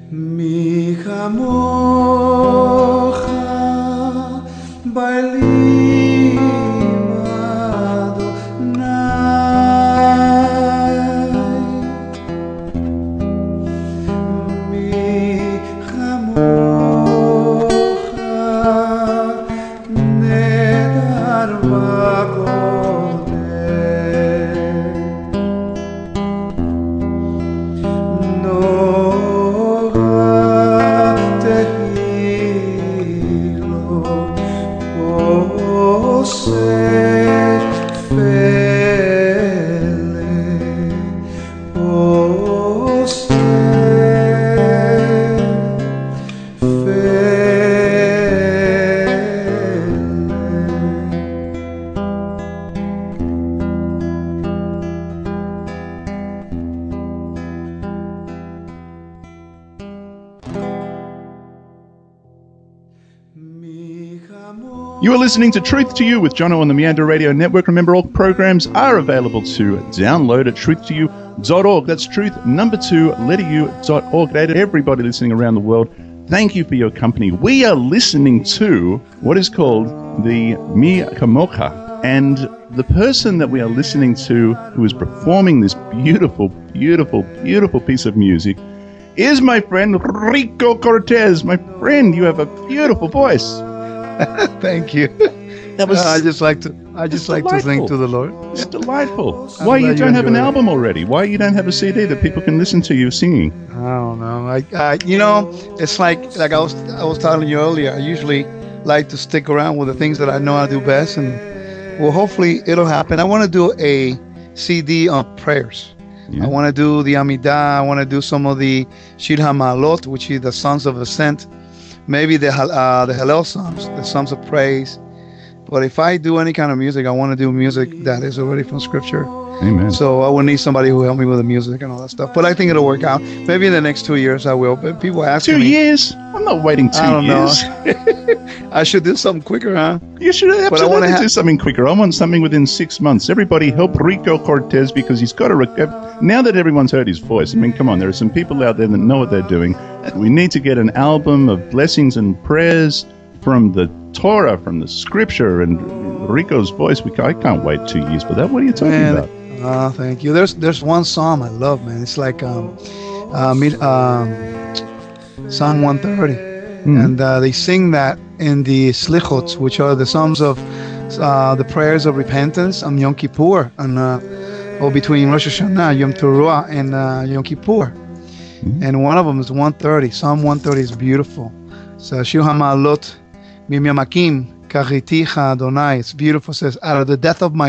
Mi chamocha bailim Adonai. Mi chamocha nedar bakodesh. No You are listening to Truth to You with Jono on the Meander Radio Network. Remember, all programs are available to download at truth2u.org. That's truth, number 2, letter U.org. Everybody listening around the world, thank you for your company. We are listening to what is called the Mi Chamocha. And the person that we are listening to who is performing this beautiful, beautiful, beautiful piece of music is my friend Rico Cortez. My friend, you have a beautiful voice. Thank you. That was. I just like to sing to the Lord. It's delightful. Why you don't have an album already? Why you don't have a CD that people can listen to you singing? I don't know. It's like I was telling you earlier. I usually like to stick around with the things that I know I do best, and well, hopefully it'll happen. I want to do a CD on prayers. Yeah. I want to do the Amidah. I want to do some of the Shir HaMa'alot, which is the Songs of Ascent. Maybe the Hallel Psalms, the Psalms of Praise. But if I do any kind of music, I want to do music that is already from Scripture. Amen. So I will need somebody who will help me with the music and all that stuff. But I think it'll work out. Maybe in the next 2 years I will. But people ask me. 2 years? I'm not waiting 2 years. I should do something quicker, huh? You should absolutely do something quicker. I want something within 6 months. Everybody help Rico Cortez because he's got to... Now that everyone's heard his voice, I mean, come on, there are some people out there that know what they're doing. We need to get an album of blessings and prayers from the Torah, from the Scripture, and Rico's voice. I can't wait 2 years for that. What are you talking about? Thank you. There's one psalm I love, man. It's like Psalm 130, and they sing that in the Slichot, which are the psalms of the prayers of repentance on Yom Kippur, and or between Rosh Hashanah, Yom Teruah, and Yom Kippur. And one of them is 130. Psalm 130 is beautiful. So Shir HaMa'alot Mimyamakim Kachiticha Adonai. It's beautiful. It says, out of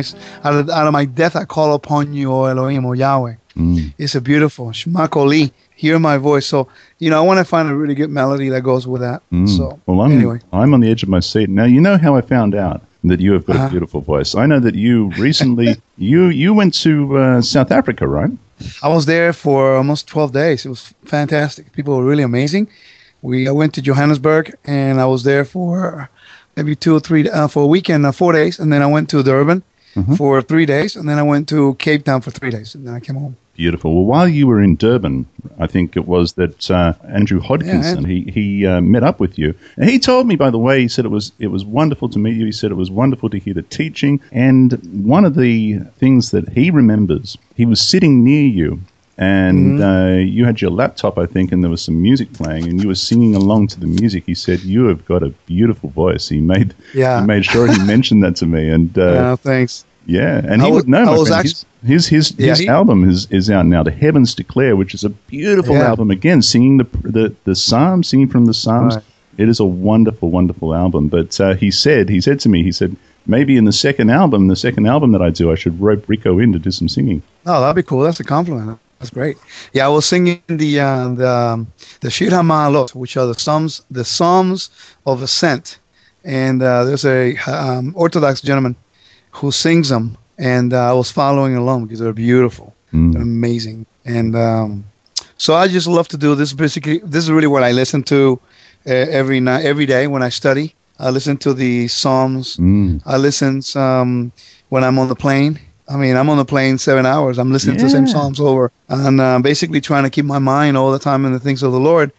my death I call upon you, O Elohim, O Yahweh. It's a beautiful Shema Koli. Hear my voice. So, I want to find a really good melody that goes with that. So, anyway. I'm on the edge of my seat. Now, you know how I found out that you have got a beautiful voice. I know that you recently, you went to South Africa, right? I was there for almost 12 days. It was fantastic. People were really amazing. I went to Johannesburg, and I was there for maybe 2 or 3 for a weekend, 4 days, and then I went to Durban for 3 days, and then I went to Cape Town for 3 days, and then I came home. Beautiful. Well, while you were in Durban, I think it was that Andrew Hodkinson, he met up with you. And he told me, by the way, he said it was wonderful to meet you. He said it was wonderful to hear the teaching. And one of the things that he remembers, he was sitting near you, and you had your laptop, I think, and there was some music playing, and you were singing along to the music. He said, you have got a beautiful voice. He made sure he mentioned that to me. And thanks. Yeah, and he would know, my friend. His album is out now, The Heavens Declare, which is a beautiful album. Again, singing the Psalms, singing from the Psalms. Right. It is a wonderful, wonderful album. But he said to me, maybe in the second album that I do, I should rope Rico in to do some singing. Oh, that'd be cool. That's a compliment. That's great. Yeah, I was singing the Shir HaMa'alot, which are the Psalms of Ascent. And there's a Orthodox gentleman who sings them, and I was following along because they're beautiful. They're amazing. And so I just love to do this. Basically, this is really what I listen to every day when I study. I listen to the Psalms. I listen when I'm on the plane. I mean, I'm on the plane 7 hours. I'm listening to the same Psalms over, and basically trying to keep my mind all the time in the things of the Lord.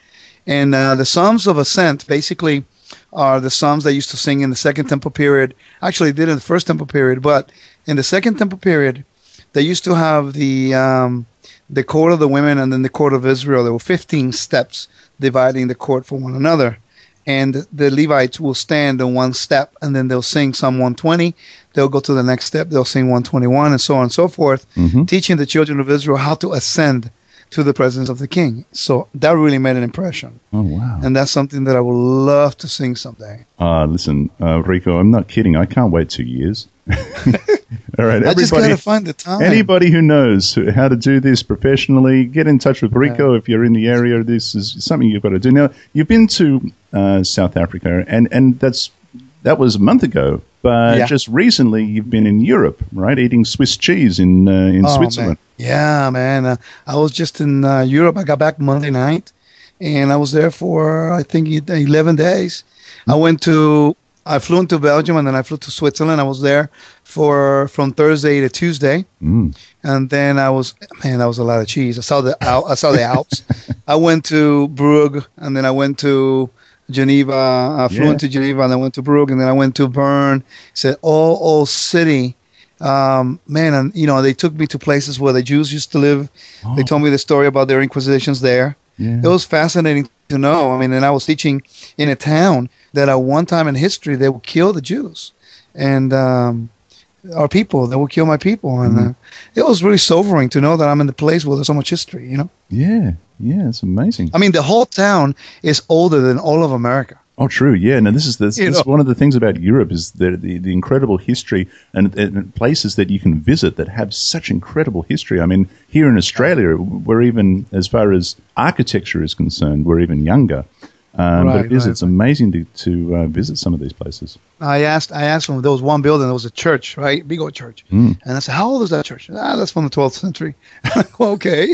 And the Psalms of Ascent basically are the Psalms they used to sing in the Second Temple period. Actually, they did in the First Temple period, but in the Second Temple period, they used to have the court of the women and then the court of Israel. There were 15 steps dividing the court from one another. And the Levites will stand on one step, and then they'll sing Psalm 120. They'll go to the next step. They'll sing 121, and so on and so forth, teaching the children of Israel how to ascend to the presence of the king. So that really made an impression. Oh, wow. And that's something that I would love to sing someday. Listen, Rico, I'm not kidding. I can't wait 2 years. All right, I just got to find the time. Anybody who knows how to do this professionally, get in touch with Rico if you're in the area. This is something you've got to do. Now, you've been to South Africa, and that was a month ago. But just recently, you've been in Europe, right? Eating Swiss cheese in Switzerland. Man. Yeah, man. I was just in Europe. I got back Monday night, and I was there for, I think, 11 days. I flew into Belgium, and then I flew to Switzerland. I was there from Thursday to Tuesday. And then that was a lot of cheese. I saw the Alps. I went to Brugge, and then I went to Geneva. I flew into Geneva, and then went to Brugge, and then I went to Bern. It's an old city. And they took me to places where the Jews used to live. Oh. They told me the story about their inquisitions there. Yeah. It was fascinating to know. I mean, and I was teaching in a town that at one time in history they would kill the Jews and our people. They would kill my people, and it was really sobering to know that I'm in the place where there's so much history. You know? Yeah, it's amazing. I mean, the whole town is older than all of America. Oh, true. Yeah. No, this is one of the things about Europe is the incredible history and places that you can visit that have such incredible history. I mean, here in Australia, we're even, as far as architecture is concerned, we're even younger. But it's amazing to visit some of these places. I asked them, there was one building, there was a church, right? Big old church. And I said, how old is that church? That's from the 12th century. I'm like, well, okay.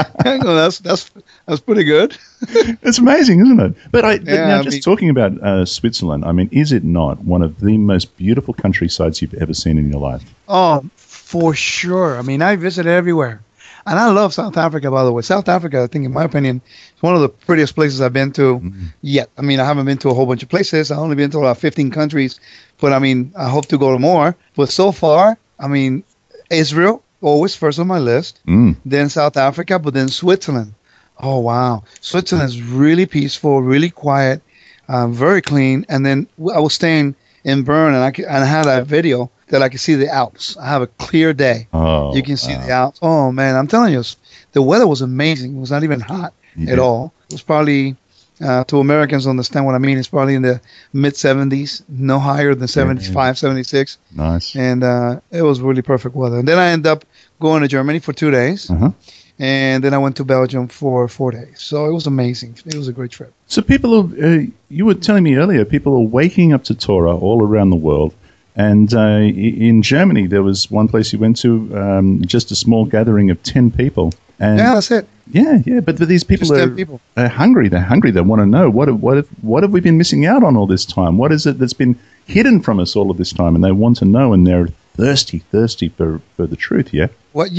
That's pretty good. It's amazing, isn't it? But talking about Switzerland, I mean, is it not one of the most beautiful countrysides you've ever seen in your life? Oh, for sure. I mean, I visited everywhere. And I love South Africa, by the way. South Africa, I think, in my opinion, is one of the prettiest places I've been to yet. I mean, I haven't been to a whole bunch of places. I've only been to about 15 countries. But, I mean, I hope to go to more. But so far, I mean, Israel, always first on my list. Then South Africa, but then Switzerland. Oh, wow. Switzerland is really peaceful, really quiet, very clean. And then I was staying in Bern, and I had a video that I could see the Alps. I have a clear day. Oh, you can see the Alps. Oh, man, I'm telling you, the weather was amazing. It was not even hot at all. It was probably, to Americans understand what I mean, it's probably in the mid-70s, no higher than 75, 76. Nice. And it was really perfect weather. And then I ended up going to Germany for 2 days. And then I went to Belgium for 4 days. So it was amazing. It was a great trip. So people, you were telling me earlier, people are waking up to Torah all around the world. And in Germany, there was one place you went to, just a small gathering of 10 people. And that's it. Yeah. But these people are hungry. They're hungry. They want to know, what have we been missing out on all this time? What is it that's been hidden from us all of this time? And they want to know, and they're thirsty for the truth, yeah? What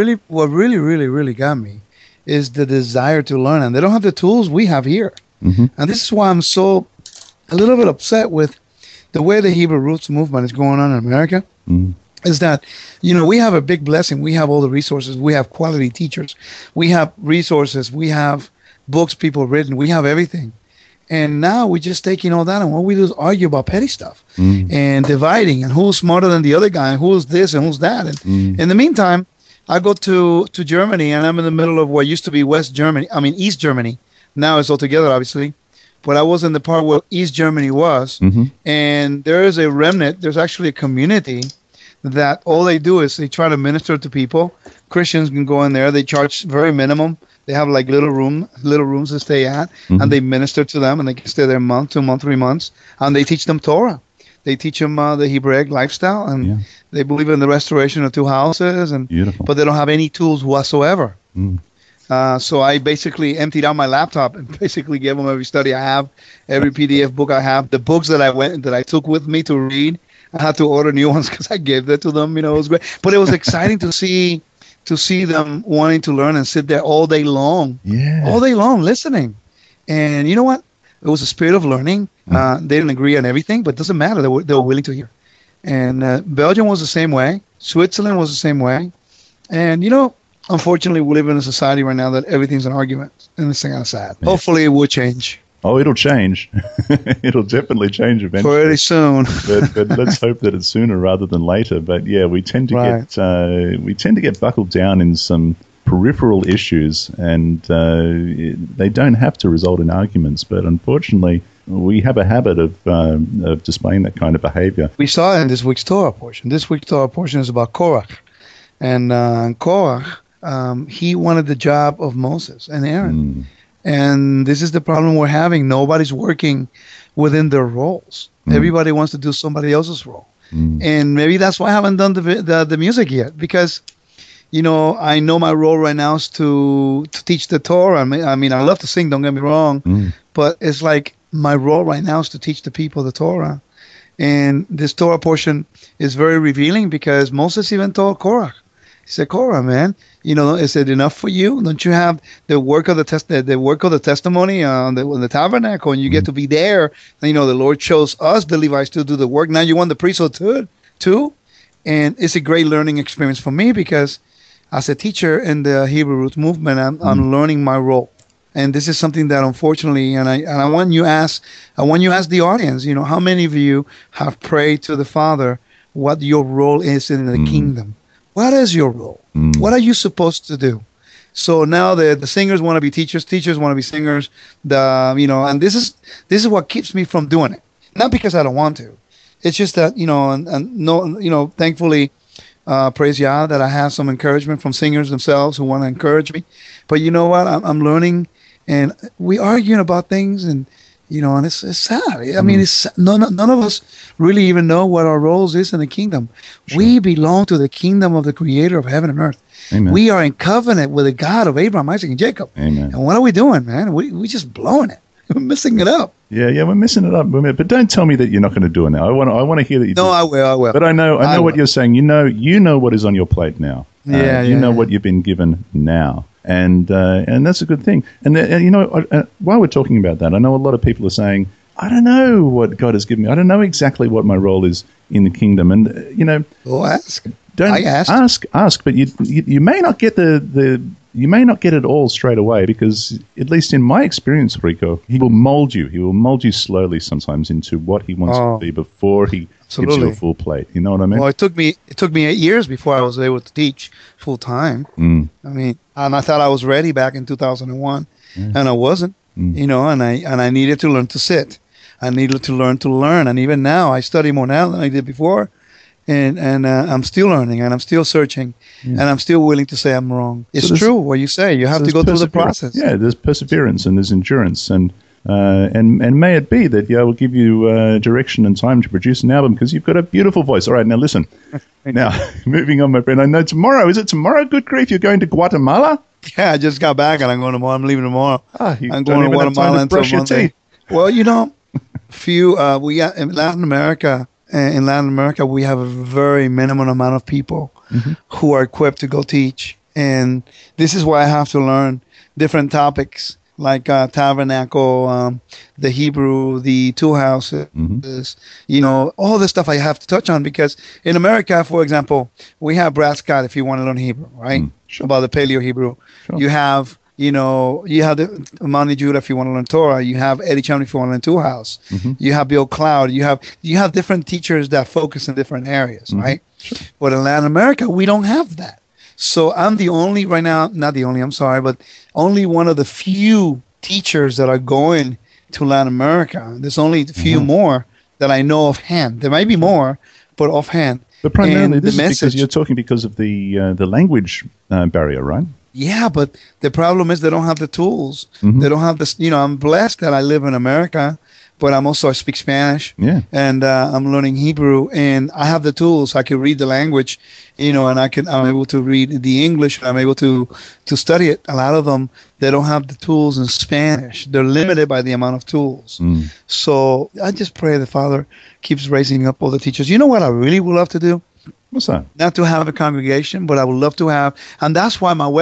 really got me is the desire to learn. And they don't have the tools we have here. And this is why I'm so a little bit upset with the way the Hebrew Roots movement is going on in America. Is that, we have a big blessing. We have all the resources. We have quality teachers. We have resources. We have books people written. We have everything. And now we're just taking all that, and what we do is argue about petty stuff and dividing, and who's smarter than the other guy, and who's this and who's that. And in the meantime, I go to Germany, and I'm in the middle of what used to be East Germany. Now it's all together, obviously. But I was in the part where East Germany was, and there is a remnant. There's actually a community that all they do is they try to minister to people. Christians can go in there. They charge very minimum. They have like little rooms to stay at, and they minister to them, and they can stay there a month, 2 months, 3 months, and they teach them Torah. They teach them the Hebraic lifestyle, and they believe in the restoration of 2 houses, but they don't have any tools whatsoever. So I basically emptied out my laptop and basically gave them every study I have, every PDF book I have, the books that I took with me to read. I had to order new ones because I gave that to them. It was great, but it was exciting to see them wanting to learn and sit there all day long, listening. And you know what? It was a spirit of learning. They didn't agree on everything, but it doesn't matter. They were willing to hear. And Belgium was the same way. Switzerland was the same way. And, unfortunately, we live in a society right now that everything's an argument. And it's kind of sad. Yeah. Hopefully, it will change. Oh, it'll change. It'll definitely change eventually. Pretty soon. but let's hope that it's sooner rather than later. But yeah, we tend to get buckled down in some peripheral issues, and they don't have to result in arguments. But unfortunately, we have a habit of displaying that kind of behavior. We saw it in this week's Torah portion. This week's Torah portion is about Korach. And Korach, he wanted the job of Moses and Aaron. And this is the problem we're having. Nobody's working within their roles. Everybody wants to do somebody else's role. And maybe that's why I haven't done the music yet, because I know my role right now is to teach the Torah. I mean, I love to sing, don't get me wrong, but it's like my role right now is to teach the people the Torah. And this Torah portion is very revealing, because Moses even told Korach, he said, Korah, man, is it enough for you? Don't you have the work of the testimony on the tabernacle, and you get to be there? And, the Lord chose us, the Levites, to do the work. Now you want the priesthood too? And it's a great learning experience for me, because as a teacher in the Hebrew Roots movement, I'm learning my role. And this is something that, unfortunately, and I want you ask the audience, how many of you have prayed to the Father what your role is in the kingdom? What is your role? What are you supposed to do? So now the singers want to be teachers want to be singers. And this is what keeps me from doing it. Not because I don't want to. It's just that, thankfully, praise Yah, that I have some encouragement from singers themselves who want to encourage me. But you know what? I'm learning, and we arguing about things, and and it's sad. I mean, it's none of us really even know what our roles is in the kingdom. Sure. We belong to the kingdom of the Creator of heaven and earth. Amen. We are in covenant with the God of Abraham, Isaac, and Jacob. Amen. And what are we doing, man? We just blowing it. We're missing it up. Yeah, we're missing it up. But don't tell me that you're not going to do it now. I want to hear that you do. No, I will. But I know what you're saying. You know what is on your plate now. You know what you've been given now. And that's a good thing. And while we're talking about that, I know a lot of people are saying, I don't know what God has given me. I don't know exactly what my role is in the kingdom. And well, ask. Don't ask. But you may not get you may not get it all straight away, because at least in my experience, Rico, He will mold you. He will mold you slowly sometimes into what He wants to be before He gives you a full plate. You know what I mean? Well, it took me 8 years before I was able to teach full time. I mean, and I thought I was ready back in 2001, and I wasn't. And I needed to learn to sit. I needed to learn, and even now I study more now than I did before. And I'm still learning, and I'm still searching, and I'm still willing to say I'm wrong. It's true what you say. You have to go through the process. Yeah, there's perseverance and there's endurance, and may it be that will give you direction and time to produce an album, because you've got a beautiful voice. All right, now listen. Now, moving on, my friend. I know tomorrow. Is it tomorrow? Good grief! You're going to Guatemala? Yeah, I just got back, and I'm going tomorrow. I'm leaving tomorrow. I'm going to Guatemala until Monday. Well, we got in Latin America. In Latin America, we have a very minimum amount of people who are equipped to go teach. And this is why I have to learn different topics like tabernacle, the Hebrew, the tool houses, all the stuff I have to touch on. Because in America, for example, we have Brad Scott if you want to learn Hebrew, right? Sure. About the Paleo Hebrew. Sure. You have the Mani Judah if you want to learn Torah. You have Eddie Chumney if you want to learn Tool House. You have Bill Cloud. You have different teachers that focus in different areas, right? Sure. But in Latin America, we don't have that. So I'm the only right now, not the only, I'm sorry, but only one of the few teachers that are going to Latin America. There's only a few more that I know offhand. There might be more, but offhand. But primarily, this is because you're talking because of the language barrier, right? Yeah, but the problem is they don't have the tools. They don't have this. I'm blessed that I live in America, but I speak Spanish. Yeah, and I'm learning Hebrew, and I have the tools. I can read the language, and I'm able to read the English. I'm able to study it. A lot of them, they don't have the tools in Spanish. They're limited by the amount of tools. So I just pray the Father keeps raising up all the teachers. You know what I really would love to do? What's that? Not to have a congregation, but I would love to have, and that's why my website,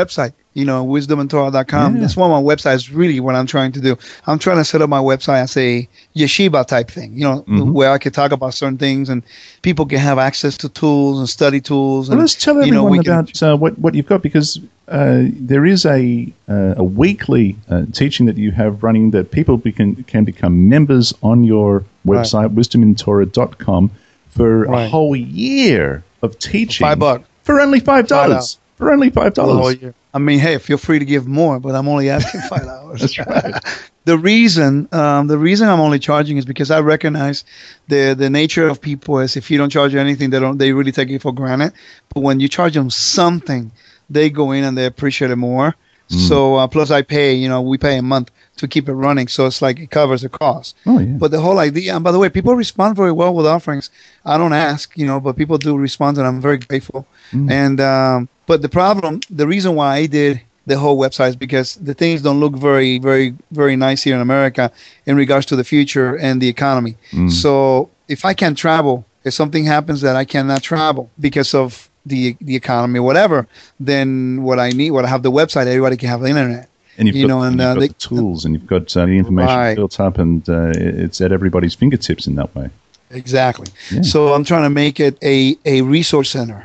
wisdomandtorah.com. Yeah. That's one of my websites, really what I'm trying to do. I'm trying to set up my website as a yeshiva type thing, where I can talk about certain things and people can have access to tools and study tools. Well, And, let's tell everyone about what you've got, because there is a weekly teaching that you have running that people can become members on your website, wisdomintorah.com, for a whole year of teaching. $5. For only $5. For only $5. I mean, hey, feel free to give more, but I'm only asking $5. That's right. The reason I'm only charging is because I recognize the nature of people is if you don't charge anything, they really take it for granted. But when you charge them something, they go in and they appreciate it more. So plus I pay, we pay a month to keep it running, so it's like it covers the cost. Oh, yeah. But the whole idea, and by the way, people respond very well with offerings. I don't ask, but people do respond, and I'm very grateful. And but the reason why I did the whole website is because the things don't look very, very, very nice here in America in regards to the future and the economy. So if I can't travel, if something happens that I cannot travel because of the economy, whatever, then what I have the website, everybody can have the internet. And you've got the tools, and you've got the information built up, and it's at everybody's fingertips in that way. Exactly. Yeah. So I'm trying to make it a resource center.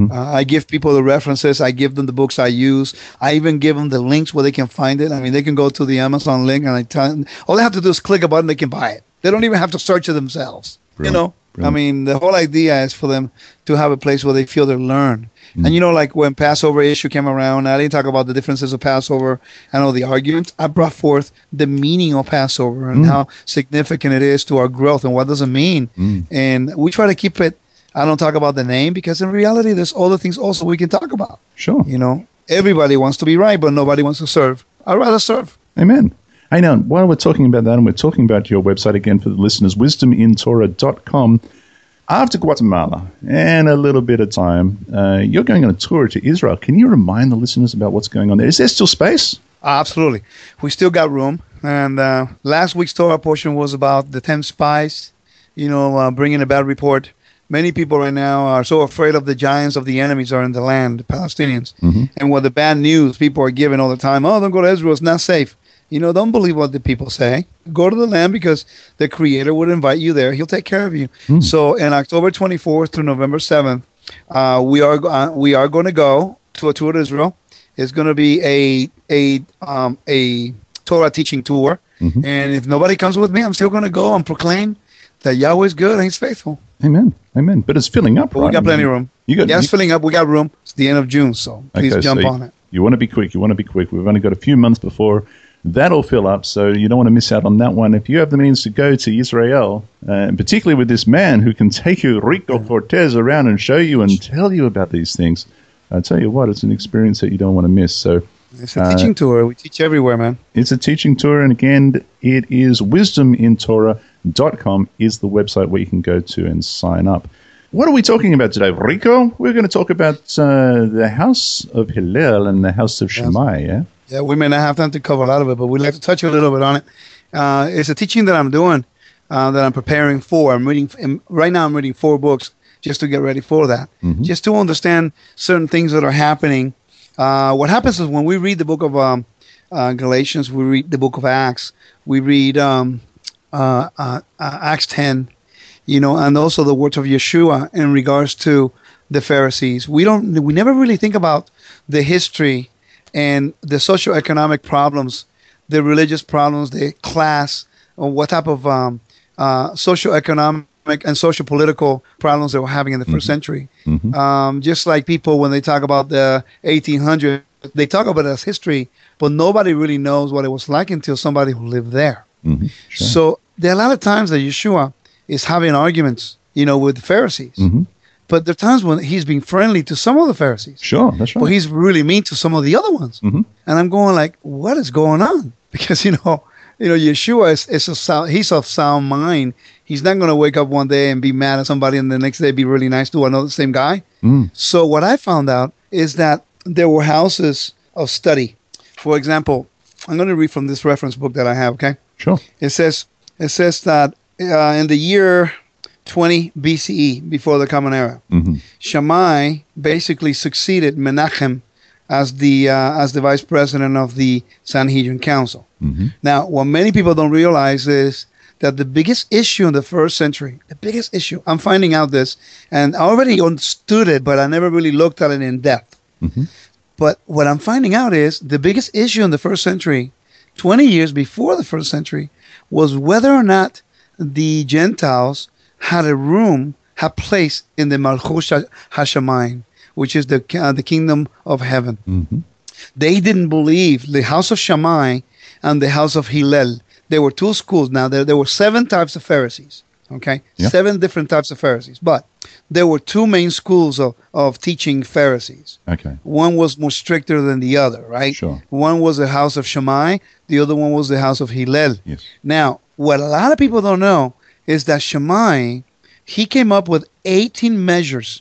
I give people the references. I give them the books I use. I even give them the links where they can find it. I mean, they can go to the Amazon link, and I tell them, all they have to do is click a button, they can buy it. They don't even have to search it themselves. Brilliant. I mean, the whole idea is for them to have a place where they feel they learn. And like when Passover issue came around, I didn't talk about the differences of Passover and all the arguments. I brought forth the meaning of Passover and how significant it is to our growth and what does it mean. And we try to keep it. I don't talk about the name because in reality, there's other things also we can talk about. Sure. Everybody wants to be right, but nobody wants to serve. I'd rather serve. Amen. Hey, now, while we're talking about that, and we're talking about your website again for the listeners, wisdomintorah.com, after Guatemala and a little bit of time, you're going on a tour to Israel. Can you remind the listeners about what's going on there? Is there still space? Absolutely. We still got room. And last week's Torah portion was about the 10 spies, bringing a bad report. Many people right now are so afraid of the giants of the enemies are in the land, the Palestinians. And what the bad news people are giving all the time, don't go to Israel, it's not safe. Don't believe what the people say. Go to the land because the Creator would invite you there. He'll take care of you. So, in October 24th through November 7th, we are going to go to a tour to Israel. It's going to be a Torah teaching tour, and if nobody comes with me, I'm still going to go and proclaim that Yahweh is good and He's faithful. Amen. Amen. But it's filling up, right? We got plenty of room. It's filling up. We got room. It's the end of June, so please jump on it. You want to be quick. We've only got a few months before that'll fill up, so you don't want to miss out on that one. If you have the means to go to Israel, and particularly with this man who can take you, Rico Cortez, around and show you and tell you about these things, I tell you what, it's an experience that you don't want to miss. So it's a teaching tour. We teach everywhere, man. It's a teaching tour, and again, it is wisdomintorah.com is the website where you can go to and sign up. What are we talking about today, Rico? We're going to talk about the house of Hillel and the house of Shammai, yeah? Yeah, we may not have time to cover a lot of it, but we'd like to touch a little bit on it. It's a teaching that I'm doing, that I'm preparing for. Right now I'm reading 4 books just to get ready for that, just to understand certain things that are happening. What happens is when we read the book of Galatians, we read the book of Acts, we read Acts 10, and also the words of Yeshua in regards to the Pharisees. We never really think about the history and the socioeconomic problems, the religious problems, the class, or what type of socioeconomic and socio-political problems they were having in the first century. Just like people, when they talk about the 1800s, they talk about it as history, but nobody really knows what it was like until somebody who lived there. Sure. So there are a lot of times that Yeshua is having arguments, with the Pharisees. But there are times when he's being friendly to some of the Pharisees. Sure, that's right. But he's really mean to some of the other ones. And I'm going like, what is going on? Because, Yeshua he's of sound mind. He's not going to wake up one day and be mad at somebody and the next day be really nice to another same guy. So what I found out is that there were houses of study. For example, I'm going to read from this reference book that I have, okay? Sure. It says that in the year 20 BCE, before the Common Era, Shammai basically succeeded Menachem as the vice president of the Sanhedrin Council. Now, what many people don't realize is that the biggest issue in the first century, the biggest issue, I'm finding out this, and I already understood it, but I never really looked at it in depth. But what I'm finding out is the biggest issue in the first century, 20 years before the first century, was whether or not the Gentiles had place in the Malchut HaShamayim, which is the kingdom of heaven. They didn't believe the house of Shammai and the house of Hillel. There were two schools. Now, there were 7 types of Pharisees, okay? Yeah. 7 different types of Pharisees. But there were 2 main schools of teaching Pharisees. Okay. One was more stricter than the other, right? Sure. One was the house of Shammai. The other one was the house of Hillel. Yes. Now, what a lot of people don't know is that Shammai, he came up with 18 measures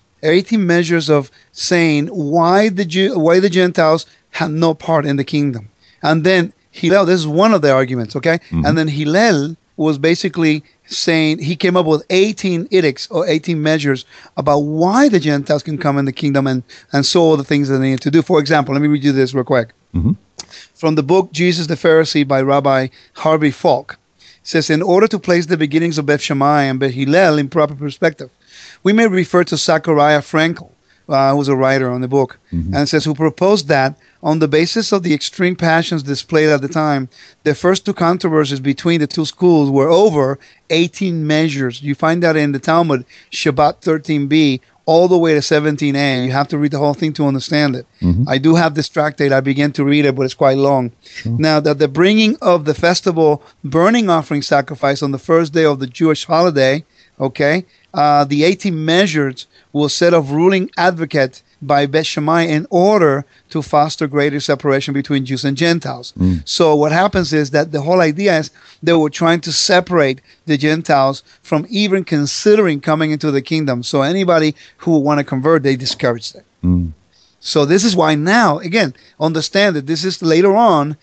of saying why the Gentiles had no part in the kingdom. And then Hillel, this is one of the arguments, okay? And then Hillel was basically saying, he came up with 18 edicts or 18 measures about why the Gentiles can come in the kingdom and so all the things that they need to do. For example, let me read you this real quick. From the book Jesus the Pharisee by Rabbi Harvey Falk. It says, in order to place the beginnings of Beth Shammai and Beth Hillel in proper perspective, we may refer to Zachariah Frankel, who was a writer on the book, and it says, who proposed that on the basis of the extreme passions displayed at the time, the first 2 controversies between the 2 schools were over 18 measures. You find that in the Talmud, Shabbat 13b, all the way to 17a. You have to read the whole thing to understand it. I do have this tractate. I began to read it, but it's quite long. Now, that the bringing of the festival burning offering sacrifice on the first day of the Jewish holiday, okay, the 18 measures will set of ruling advocate by Beth Shammai in order to foster greater separation between Jews and Gentiles. So what happens is that the whole idea is they were trying to separate the Gentiles from even considering coming into the kingdom. So anybody who would want to convert, they discouraged it. So this is why now, again, understand that this is later on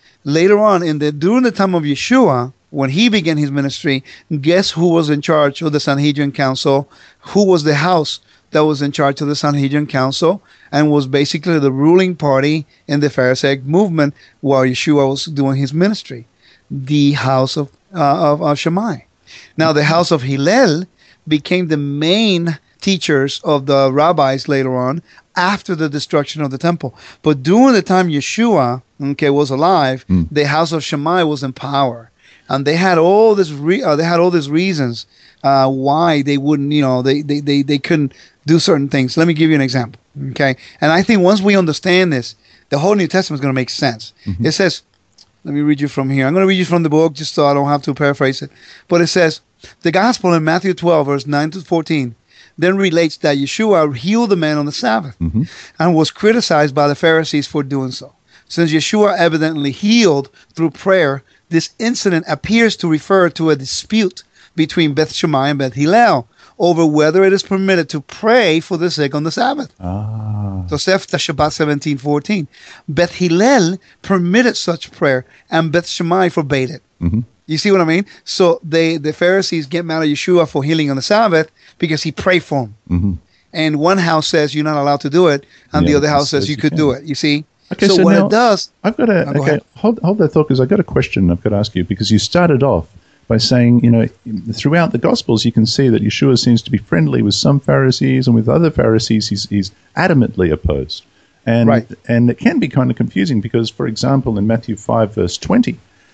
during the time of Yeshua, when he began his ministry, guess who was in charge of the Sanhedrin Council? Who was the house that was in charge of the Sanhedrin Council and was basically the ruling party in the Pharisaic movement while Yeshua was doing his ministry? The house of Shammai. Now, the house of Hillel became the main teachers of the rabbis later on after the destruction of the temple. But during the time Yeshua, was alive, the house of Shammai was in power. And they had all these reasons why they wouldn't, they couldn't do certain things. Let me give you an example, okay? And I think once we understand this, the whole New Testament is going to make sense. It says, let me read you from here. I'm going to read you from the book just so I don't have to paraphrase it. But it says, the gospel in Matthew 12, verse 9 to 14, then relates that Yeshua healed the man on the Sabbath and was criticized by the Pharisees for doing so. Since Yeshua evidently healed through prayer, this incident appears to refer to a dispute between Beth Shammai and Beth Hillel over whether it is permitted to pray for the sick on the Sabbath. So Sefta Shabbat 17:14. Beth Hillel permitted such prayer, and Beth Shammai forbade it. You see what I mean? So the Pharisees get mad at Yeshua for healing on the Sabbath because he prayed for them. And one house says you're not allowed to do it, and the other house says you could do it. You see? Okay, so what it does... I've got hold that thought, because I've got a question I've got to ask you, because you started off by saying, throughout the Gospels you can see that Yeshua seems to be friendly with some Pharisees, and with other Pharisees he's adamantly opposed. And it can be kind of confusing because, for example, in Matthew 5, verse 20,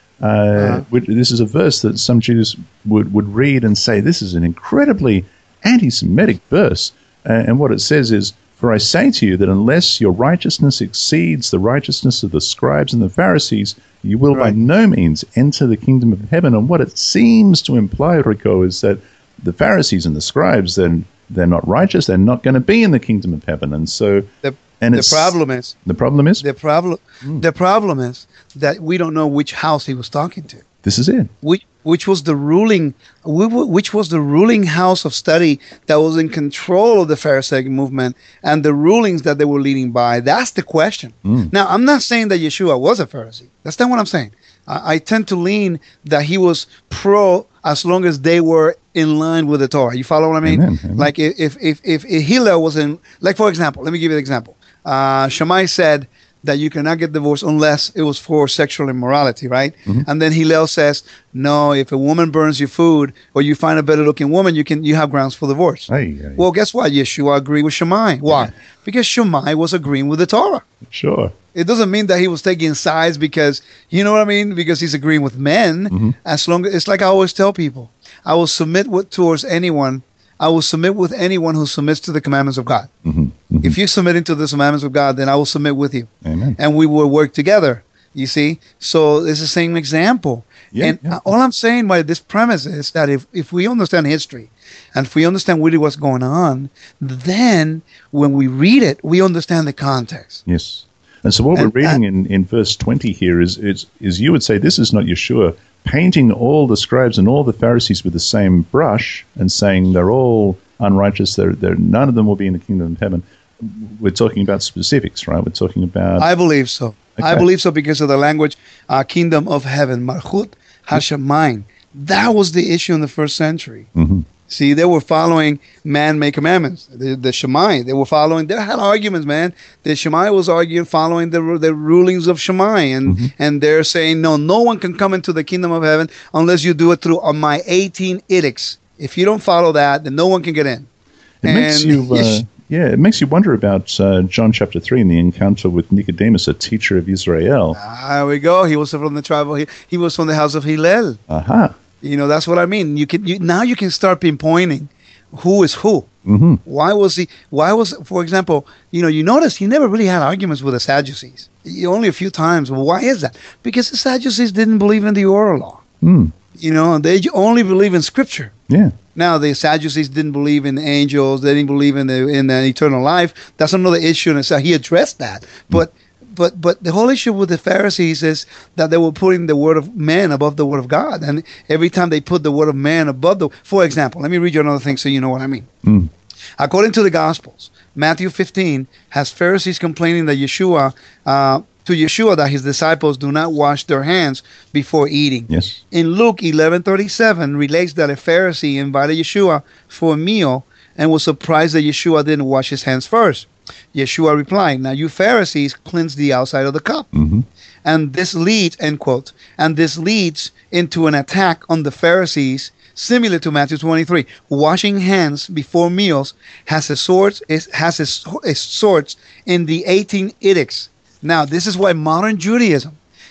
this is a verse that some Jews would read and say, this is an incredibly anti-Semitic verse. And what it says is, for I say to you that unless your righteousness exceeds the righteousness of the scribes and the Pharisees, you will by no means enter the kingdom of heaven. And what it seems to imply, Rico, is that the Pharisees and the scribes, they're not righteous. They're not going to be in the kingdom of heaven. And so, the problem is that we don't know which house he was talking to. This is it. Which was the ruling house of study that was in control of the Pharisaic movement and the rulings that they were leading by. That's the question. Now, I'm not saying that Yeshua was a Pharisee. That's not what I'm saying. I tend to lean that he was pro as long as they were in line with the Torah. You follow what I mean? Amen. Like if Hillel was in, like, for example, let me give you an example. Shammai said that you cannot get divorced unless it was for sexual immorality, right? And then Hillel says, no, if a woman burns your food or you find a better looking woman, you have grounds for divorce. Well, guess what? Yeshua agreed with Shammai. Why? Because Shammai was agreeing with the Torah. Sure. It doesn't mean that he was taking sides because, you know what I mean? Because he's agreeing with men. As long as, it's like I always tell people, I will submit towards anyone. I will submit with anyone who submits to the commandments of God. If you're submitting to the commandments of God, then I will submit with you. Amen. And we will work together. You see? So it's the same example. All I'm saying by this premise is that if we understand history and if we understand really what's going on, then when we read it, we understand the context. Yes. And so what we're reading in verse 20 here is you would say this is not Yeshua painting all the scribes and all the Pharisees with the same brush and saying they're all unrighteous, none of them will be in the kingdom of heaven. We're talking about specifics, right? We're talking about... I believe so. Okay. I believe so because of the language, kingdom of heaven, Malchut Hashemayim. That was the issue in the first century. See, they were following man-made commandments. The Shammai, they had arguments, man. The Shammai was arguing, following the rulings of Shammai. And they're saying, no one can come into the kingdom of heaven unless you do it through my 18 edicts. If you don't follow that, then no one can get in. It makes you wonder about John chapter 3 and the encounter with Nicodemus, a teacher of Israel. There we go. He was from the tribe of, he was from the house of Hillel. You know, that's what I mean. Now you can start pinpointing who is who. Why was, for example, you notice he never really had arguments with the Sadducees. Only a few times. Well, why is that? Because the Sadducees didn't believe in the oral law. They only believe in scripture. Now, the Sadducees didn't believe in angels. They didn't believe in the eternal life. That's another issue, and so he addressed that. But the whole issue with the Pharisees is that they were putting the word of man above the word of God. And every time they put the word of man above for example, let me read you another thing so you know what I mean. According to the Gospels, Matthew 15 has Pharisees complaining that Yeshua that his disciples do not wash their hands before eating. Yes. In Luke 11:37 relates that a Pharisee invited Yeshua for a meal and was surprised that Yeshua didn't wash his hands first. Yeshua replied, now you Pharisees cleanse the outside of the cup. And this leads, end quote, and this leads into an attack on the Pharisees similar to Matthew 23. Washing hands before meals has its source in the 18 edicts. Now, this is why in modern Judaism,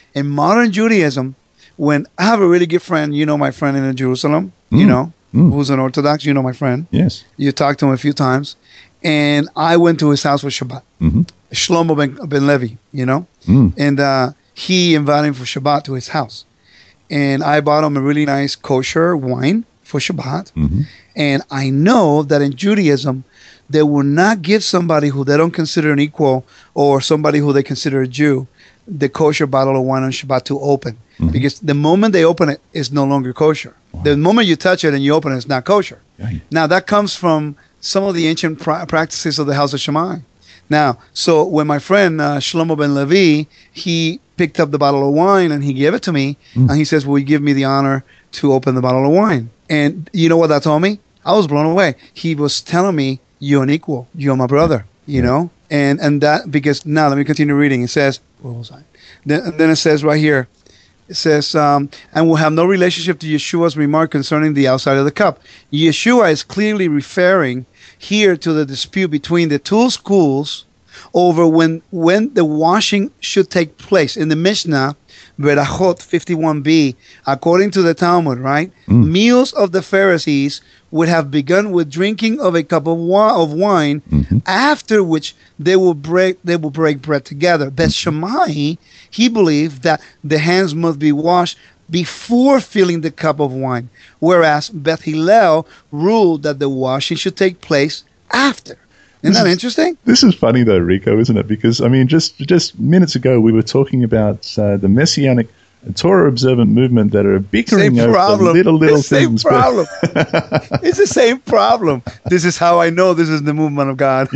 when I have a really good friend, my friend in Jerusalem, who's an Orthodox, my friend. Yes. You talked to him a few times. And I went to his house for Shabbat. Shlomo ben Levi, and he invited him for Shabbat to his house. And I bought him a really nice kosher wine for Shabbat. And I know that in Judaism, they will not give somebody who they don't consider an equal or somebody who they consider a Jew the kosher bottle of wine on Shabbat to open. Because the moment they open it, it's no longer kosher. The moment you touch it and you open it, it's not kosher. Now, that comes from some of the ancient practices of the house of Shammai. Now, so when my friend Shlomo ben Levi, he picked up the bottle of wine and he gave it to me, and he says, will you give me the honor to open the bottle of wine? And you know what that told me? I was blown away. He was telling me, you're an equal. You're my brother, And that, because now let me continue reading. It says, where was I? Then it says right here, it says, and will have no relationship to Yeshua's remark concerning the outside of the cup. Yeshua is clearly referring here to the dispute between the two schools over when the washing should take place. In the Mishnah, Berachot 51b, according to the Talmud, right? Meals of the Pharisees would have begun with drinking of a cup of wine, after which they will break bread together. Beth Shammai, he believed that the hands must be washed before filling the cup of wine, whereas Beth Hillel ruled that the washing should take place after. Isn't that interesting? This is funny though, Rico, isn't it? Because, I mean, just minutes ago we were talking about the Messianic Torah observant movement that are bickering over little things. Same problem. It's the same problem. This is how I know this is the movement of God.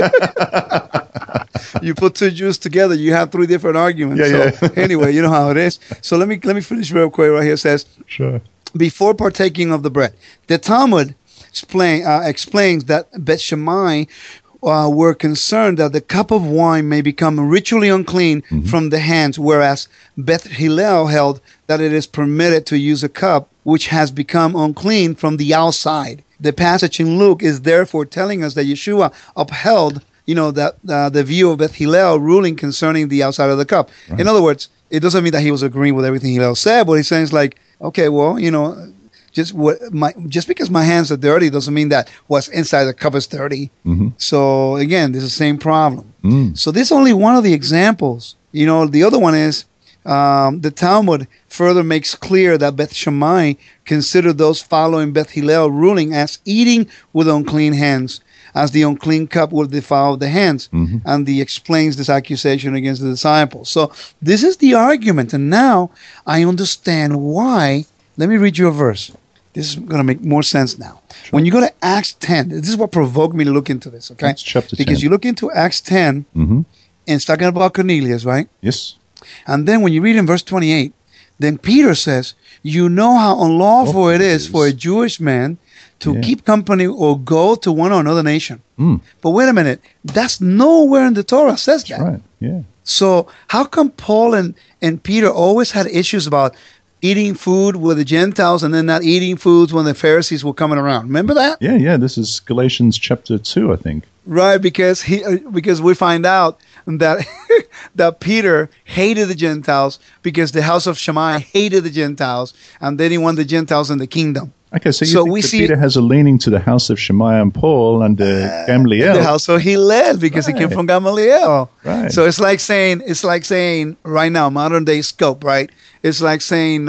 You put two Jews together, you have three different arguments. Anyway, you know how it is. So let me finish real quick. Right here it says, sure. Before partaking of the bread, the Talmud explains that Beth Shammai were concerned that the cup of wine may become ritually unclean from the hands, whereas Beth Hillel held that it is permitted to use a cup which has become unclean from the outside. The passage in Luke is therefore telling us that Yeshua upheld, that the view of Beth Hillel ruling concerning the outside of the cup. Right. In other words, it doesn't mean that he was agreeing with everything Hillel said, but he's saying like, okay, well, just because my hands are dirty doesn't mean that what's inside the cup is dirty. So again, this is the same problem. So this is only one of the examples. The other one is the Talmud further makes clear that Beth Shammai considered those following Beth Hillel ruling as eating with unclean hands, as the unclean cup would defile the hands. And he explains this accusation against the disciples. So this is the argument. And now I understand why. Let me read you a verse. This is going to make more sense now. Sure. When you go to Acts 10, this is what provoked me to look into this, okay? Acts chapter 10. Because you look into Acts 10, and it's talking about Cornelius, right? Yes. And then when you read in verse 28, then Peter says, you know how unlawful it is for a Jewish man to keep company or go to one or another nation. But wait a minute, that's nowhere in the Torah says that. Right, yeah. So how come Paul and Peter always had issues about eating food with the Gentiles and then not eating foods when the Pharisees were coming around? Remember that? Yeah. This is Galatians chapter 2, I think. Right, because we find out that that Peter hated the Gentiles because the house of Shammai hated the Gentiles, and they didn't want the Gentiles in the kingdom. Okay, so you think that Peter has a leaning to the house of Shammai and Paul and Gamaliel. The house of Hillel, because he came from Gamaliel. Right. So it's like saying right now, modern day scope, right? It's like saying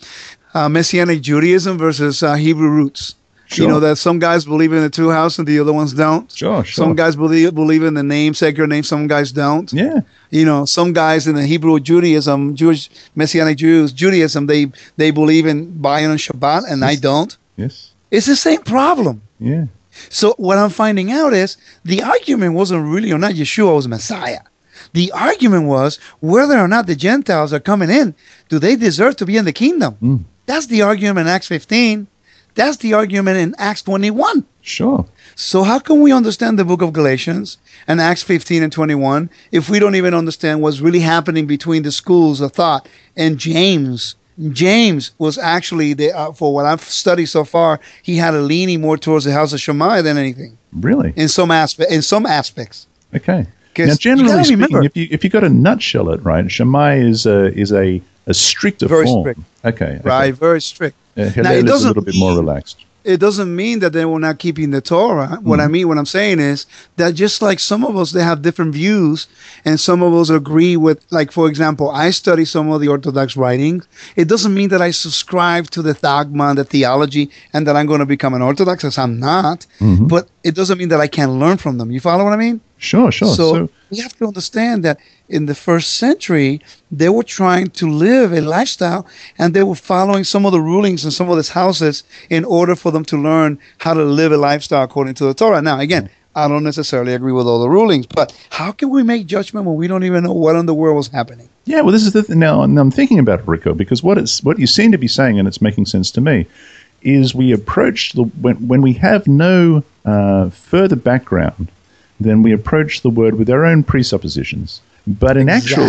Messianic Judaism versus Hebrew roots. Sure. That some guys believe in the two house and the other ones don't. Sure. Some guys believe in the name, sacred name. Some guys don't. Yeah. Some guys in the Hebrew Judaism, Jewish Messianic Judaism, they believe in buying on Shabbat, and I don't. Yes. It's the same problem. Yeah. So what I'm finding out is the argument wasn't really or not Yeshua was Messiah. The argument was whether or not the Gentiles are coming in. Do they deserve to be in the kingdom? That's the argument in Acts 15. That's the argument in Acts 21. Sure. So how can we understand the book of Galatians and Acts 15 and 21 if we don't even understand what's really happening between the schools of thought and James? James was actually, for what I've studied so far, he had a leaning more towards the house of Shammai than anything. Really? In some aspects. Okay. Now, generally speaking, if you got to nutshell it, right, Shammai is a stricter very form. Strict. Okay. Right, very strict. Hillel is a little bit more relaxed. It doesn't mean that they were not keeping the Torah. What I'm saying is that just like some of us, they have different views, and some of us agree with, like, for example, I study some of the Orthodox writings. It doesn't mean that I subscribe to the dogma and the theology and that I'm going to become an Orthodox, because I'm not. But it doesn't mean that I can't learn from them. You follow what I mean? Sure. So we have to understand that in the first century, they were trying to live a lifestyle, and they were following some of the rulings in some of these houses in order for them to learn how to live a lifestyle according to the Torah. Now, again, I don't necessarily agree with all the rulings, but how can we make judgment when we don't even know what in the world was happening? Yeah, well, this is the thing. Now, I'm thinking about it, Rico, because what you seem to be saying, and it's making sense to me, is we approach when we have no further background, then we approach the word with our own presuppositions. But in actual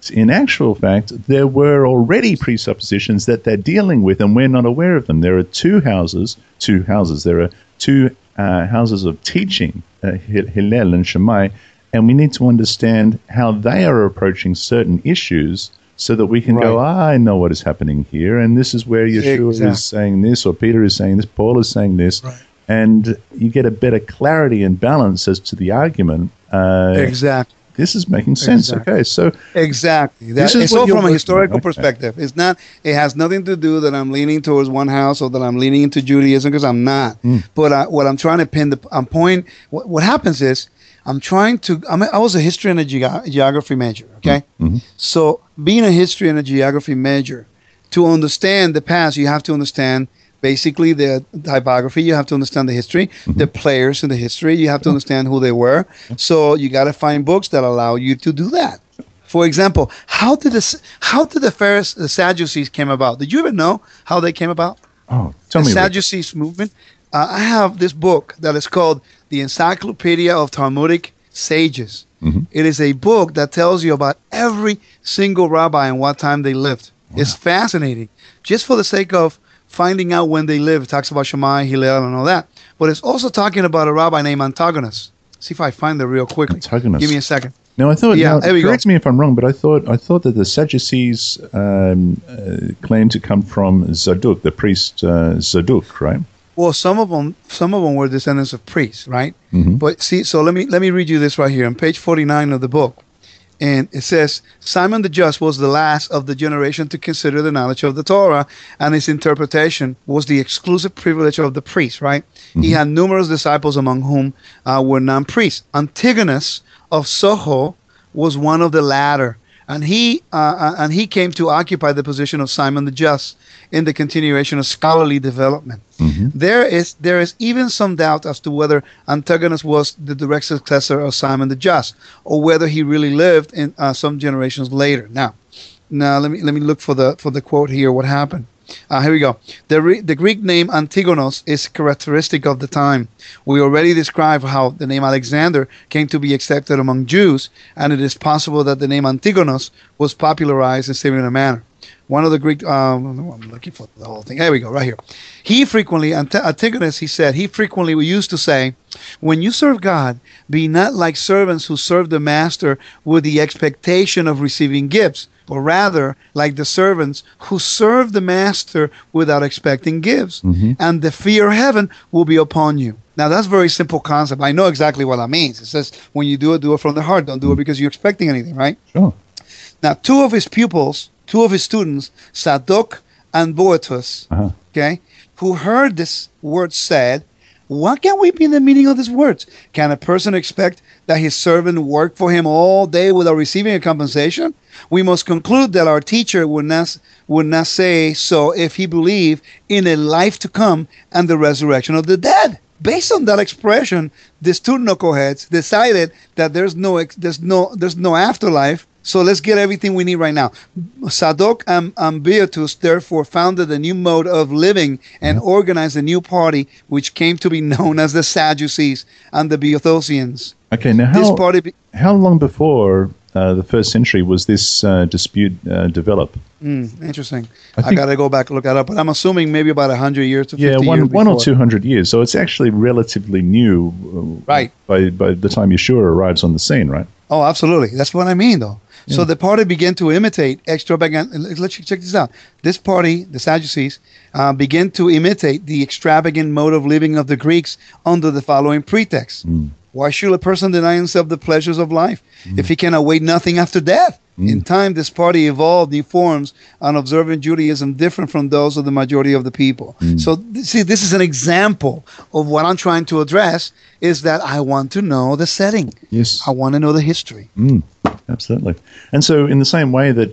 fact, there were already presuppositions that they're dealing with, and we're not aware of them. There are two houses. There are two houses of teaching, Hillel and Shammai, and we need to understand how they are approaching certain issues so that we can go, I know what is happening here, and this is where Yeshua is saying this, or Peter is saying this, Paul is saying this. Right. And you get a better clarity and balance as to the argument. Exactly. This is making sense. Exactly. Okay, so exactly. It's all from a historical perspective. It's not. It has nothing to do that I'm leaning towards one house or that I'm leaning into Judaism, because I'm not. But what I'm trying to pin what happens is I was a history and a geography major. Okay, so being a history and a geography major, to understand the past, you have to understand basically the typography. You have to understand the history, the players in the history. You have to understand who they were. So you got to find books that allow you to do that. For example, how did the Sadducees came about? Did you ever know how they came about? Oh, tell me. The Sadducees movement. I have this book that is called The Encyclopedia of Talmudic Sages. It is a book that tells you about every single rabbi and what time they lived. Wow. It's fascinating. Just for the sake of finding out when they lived. It talks about Shammai, Hillel, and all that. But it's also talking about a rabbi named Antigonus. See if I find it real quickly. Antigonus. Give me a second. Now, I thought, correct go. me if I'm wrong, but I thought that the Sadducees claimed to come from Zadok, the priest Zadok, right? Well, some of them were descendants of priests, right? But see, so let me read you this right here on page 49 of the book. And it says, Simon the Just was the last of the generation to consider the knowledge of the Torah, and his interpretation was the exclusive privilege of the priest, right? He had numerous disciples among whom were non-priests. Antigonus of Soho was one of the latter, and he came to occupy the position of Simon the Just in the continuation of scholarly development. There is even some doubt as to whether Antigonus was the direct successor of Simon the Just, or whether he really lived in some generations later. Now let me look for the quote here. What happened? Here we go. The Greek name Antigonos is characteristic of the time. We already described how the name Alexander came to be accepted among Jews, and it is possible that the name Antigonos was popularized in similar manner. One of the Greek, I'm looking for the whole thing. Here we go, right here. Antigonus, he said, he frequently used to say, when you serve God, be not like servants who serve the master with the expectation of receiving gifts, but rather like the servants who serve the master without expecting gifts. And the fear of heaven will be upon you. Now, that's a very simple concept. I know exactly what that means. It says, when you do it from the heart. Don't do it because you're expecting anything, right? Sure. Now, two of his students, Zadok and Boethus, okay, who heard this word said, what can we be in the meaning of these words? Can a person expect that his servant work for him all day without receiving a compensation? We must conclude that our teacher would not say so if he believed in a life to come and the resurrection of the dead. Based on that expression, the student knuckleheads decided that there's no afterlife. So let's get everything we need right now. Zadok and Boethus therefore founded a new mode of living and organized a new party which came to be known as the Sadducees and the Boethusians. Okay, now how long before the first century was this dispute develop? Interesting. I got to go back and look that up, but I'm assuming maybe about 100 years to 50 years. Yeah, one or 200 years. So it's actually relatively new, right? By the time Yeshua arrives on the scene, right? Oh, absolutely. That's what I mean, though. Yeah. So the party began to imitate extravagant. Let's check this out. This party, the Sadducees, began to imitate the extravagant mode of living of the Greeks under the following pretext. Why should a person deny himself the pleasures of life if he can await nothing after death? In time, this party evolved new forms and observant Judaism different from those of the majority of the people. So, see, this is an example of what I'm trying to address, is that I want to know the setting. Yes. I want to know the history. Absolutely. And so in the same way that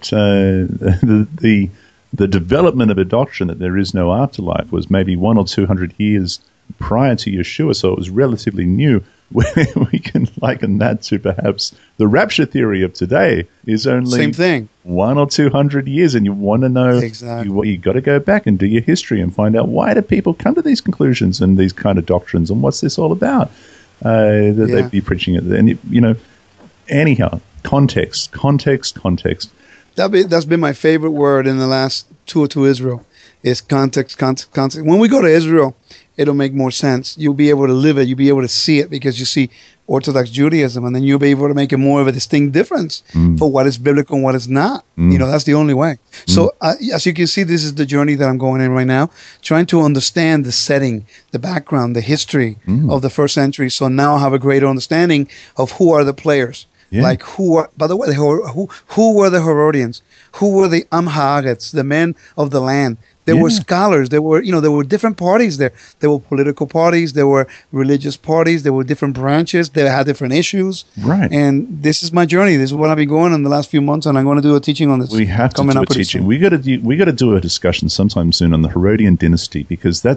the development of a doctrine that there is no afterlife was maybe 100 or 200 years prior to Yeshua, so it was relatively new, we can liken that to perhaps the rapture theory of today is only same thing. 100 or 200 years, and you want to know, exactly. You got to go back and do your history and find out why do people come to these conclusions and these kind of doctrines, and what's this all about that they'd be preaching it. And, anyhow, context. That's been my favorite word in the last tour to Israel, is context. When we go to Israel, it'll make more sense. You'll be able to live it. You'll be able to see it because you see Orthodox Judaism, and then you'll be able to make it more of a distinct difference for what is biblical and what is not. That's the only way. So as you can see, this is the journey that I'm going in right now, trying to understand the setting, the background, the history of the first century. So now I have a greater understanding of who are the players. Yeah. Like by the way, who were the Herodians? Who were the Amharites, the men of the land? There were scholars. There were different parties there. There were political parties. There were religious parties. There were different branches. They had different issues. Right. And this is my journey. This is what I've been going on the last few months, and I'm going to do a teaching on this. We have to do a teaching. We got to do a discussion sometime soon on the Herodian dynasty, because that's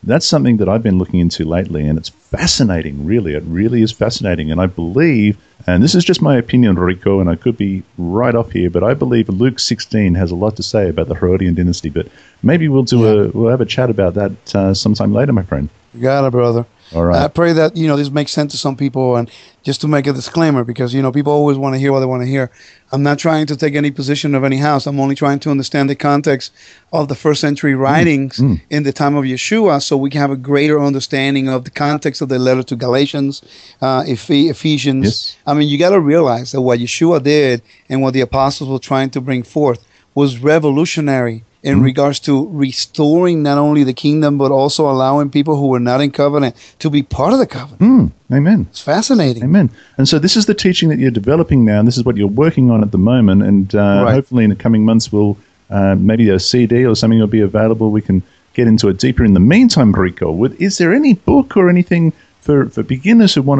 that's something that I've been looking into lately, and it's fascinating, really. It really is fascinating. And I believe, and this is just my opinion, Rico, and I could be right off here, but I believe Luke 16 has a lot to say about the Herodian dynasty. But maybe we'll have a chat about that sometime later, my friend. You got it, brother. All right. I pray that, this makes sense to some people. And just to make a disclaimer, because, people always want to hear what they want to hear. I'm not trying to take any position of any house. I'm only trying to understand the context of the first century writings in the time of Yeshua, so we can have a greater understanding of the context of the letter to Galatians, Ephesians. Yes. I mean, you got to realize that what Yeshua did and what the apostles were trying to bring forth was revolutionary in regards to restoring not only the kingdom, but also allowing people who were not in covenant to be part of the covenant. Amen. It's fascinating. Amen. And so this is the teaching that you're developing now, and this is what you're working on at the moment. And hopefully in the coming months, we'll maybe a CD or something will be available. We can get into it deeper. In the meantime, Rico, is there any book or anything for beginners who want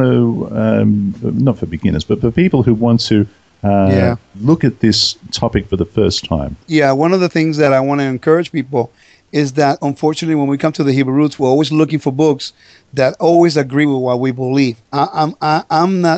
to, not for beginners, but for people who want to look at this topic for the first time? Yeah, one of the things that I want to encourage people is that, unfortunately, when we come to the Hebrew roots, we're always looking for books that always agree with what we believe. I'm not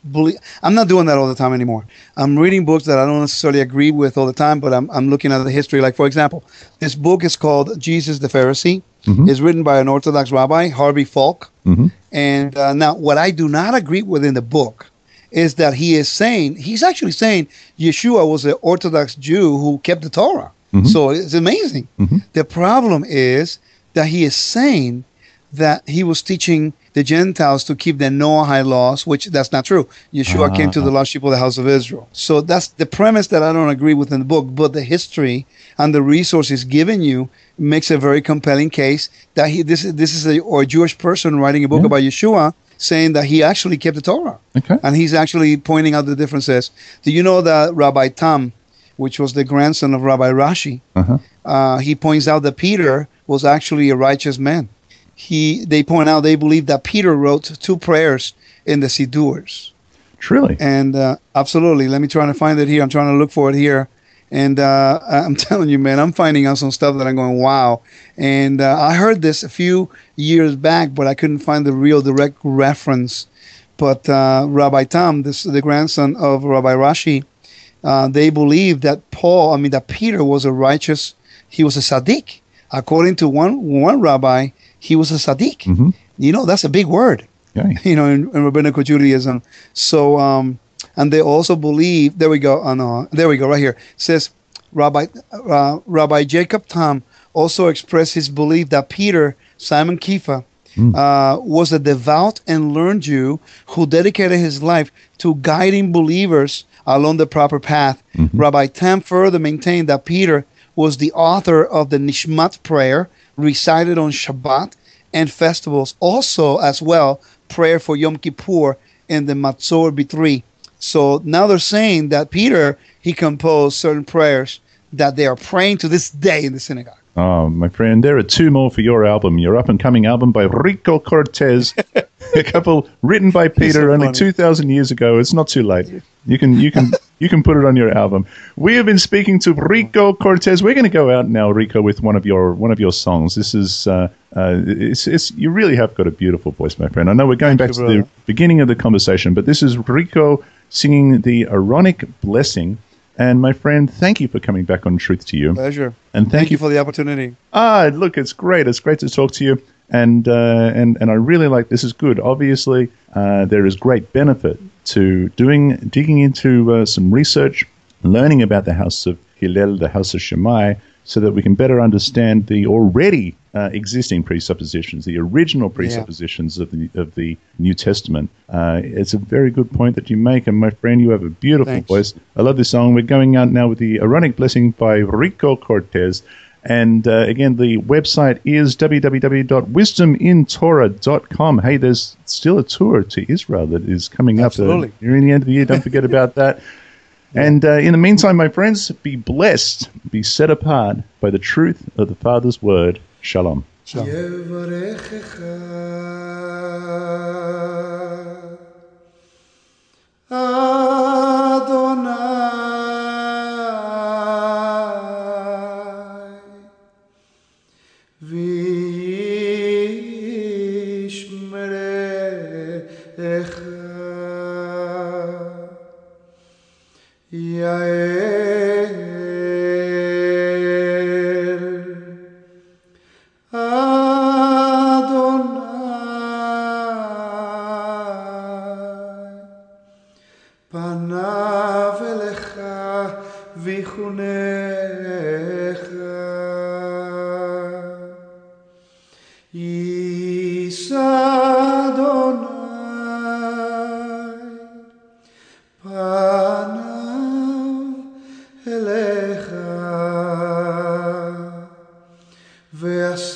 doing that all the time anymore. I'm reading books that I don't necessarily agree with all the time, but I'm looking at the history. Like, for example, this book is called Jesus the Pharisee. It's written by an Orthodox rabbi, Harvey Falk. And now, what I do not agree with in the book is that he's actually saying Yeshua was an Orthodox Jew who kept the Torah. So it's amazing. The problem is that he is saying that he was teaching the Gentiles to keep the Noahide laws, which that's not true. Yeshua came to the lost sheep of the house of Israel. So that's the premise that I don't agree with in the book, but the history and the resources given you makes a very compelling case that this is a Jewish person writing a book about Yeshua, saying that he actually kept the Torah. Okay. And he's actually pointing out the differences. Do you know that Rabbi Tam, which was the grandson of Rabbi Rashi, he points out that Peter was actually a righteous man. They point out, they believe that Peter wrote 2 prayers in the Sidurs. Truly. And absolutely. Let me try to find it here. I'm trying to look for it here. And I'm telling you, man, I'm finding out some stuff that I'm going, wow. And I heard this a few years back, but I couldn't find the real direct reference. But Rabbi Tam, the grandson of Rabbi Rashi, they believe that that Peter was a righteous, he was a tzaddik. According to one rabbi, he was a tzaddik. That's a big word, in rabbinical Judaism. So, and they also believe, there we go, right here. It says, Rabbi Jacob Tam also expressed his belief that Peter, Simon Kepha, was a devout and learned Jew who dedicated his life to guiding believers along the proper path. Rabbi Tam further maintained that Peter was the author of the Nishmat prayer recited on Shabbat and festivals, also as well prayer for Yom Kippur and the Matzor B'Tri. So now they're saying that Peter, he composed certain prayers that they are praying to this day in the synagogue. Oh, my friend, there are 2 more for your album, your up-and-coming album by Rico Cortez, a couple written by Peter only 2,000 years ago. It's not too late. You can put it on your album. We have been speaking to Rico Cortez. We're going to go out now, Rico, with one of your songs. This is you really have got a beautiful voice, my friend. I know we're going back to the beginning of the conversation, but this is Rico singing the Aaronic Blessing. And my friend, thank you for coming back on Truth to You. Pleasure. And thank you for the opportunity. Look, it's great. It's great to talk to you. And I really like, this is good. Obviously, there is great benefit to digging into some research, learning about the house of Hillel, the house of Shammai, so that we can better understand the already existing presuppositions, the original presuppositions of the New Testament. It's a very good point that you make, and my friend, you have a beautiful voice. I love this song. We're going out now with the Aaronic Blessing by Rico Cortez. And again, the website is www.wisdomintorah.com. Hey, there's still a tour to Israel that is coming up. Near the end of the year. Don't forget about that. And in the meantime, my friends, be blessed, be set apart by the truth of the Father's word. Shalom. Adonai,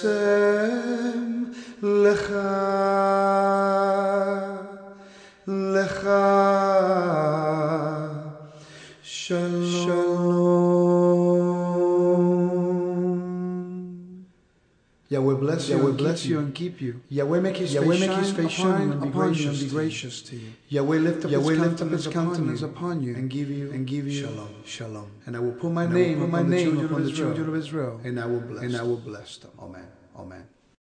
Hashem lecha lecha shalom. Yahweh bless you and keep you. Yahweh make his face shine upon you and be gracious to you. Yahweh lift up his countenance upon you and give you shalom. And I will put my name upon the children of Israel, and I will bless them. Amen.